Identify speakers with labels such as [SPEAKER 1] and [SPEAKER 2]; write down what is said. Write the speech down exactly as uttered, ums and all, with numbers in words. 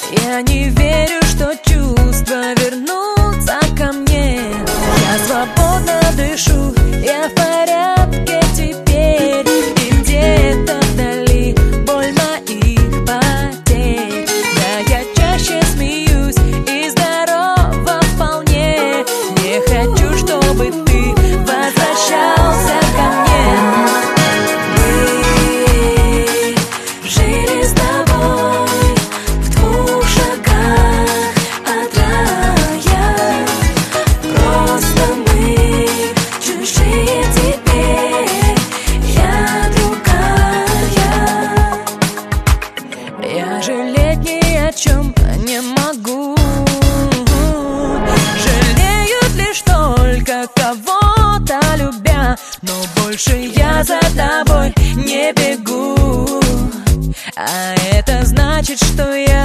[SPEAKER 1] Я не верю, что чувства вернутся ко мне. Я свободно дышу, я в порядке теперь. И где-то вдали боль моих потерь. Да, я чаще смеюсь и здорова вполне. Не хочу, чтобы ты возвращался ко мне. Мы жили с тобой в двух шагах от рая. Просто мы чужие теперь. Я другая. Я жалеть ни о чем не могу. Жалеют лишь только кого-то любя. Но больше я за тобой не бегу. А это значит, что я